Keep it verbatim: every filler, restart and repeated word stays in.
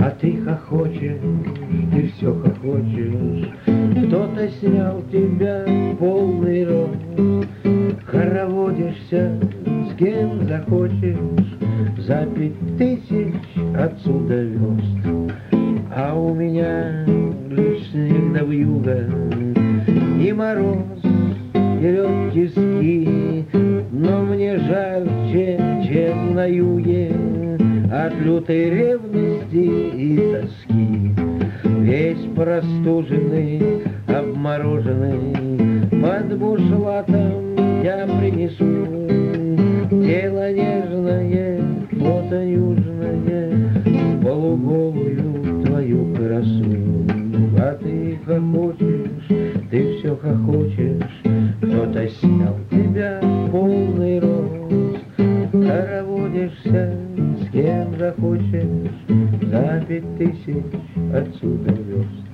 А ты хохочешь, ты все хохочешь. Кто-то снял тебя в полный рост, хороводишься с кем захочешь, за пять тысяч отсюда верст. А у меня лишь снег да вьюга, и мороз берет тиски, но мне жарче, чем на юге, от лютой ревности и тоски. Весь простуженный, обмороженный, под бушлатом я принесу тело нежное, фото южное, полуголую твою красу. А ты хохочешь, ты все хохочешь, кто-то снял тебя в полный рост, хороводишься с кем захочешь, за пять тысяч отсюда верст.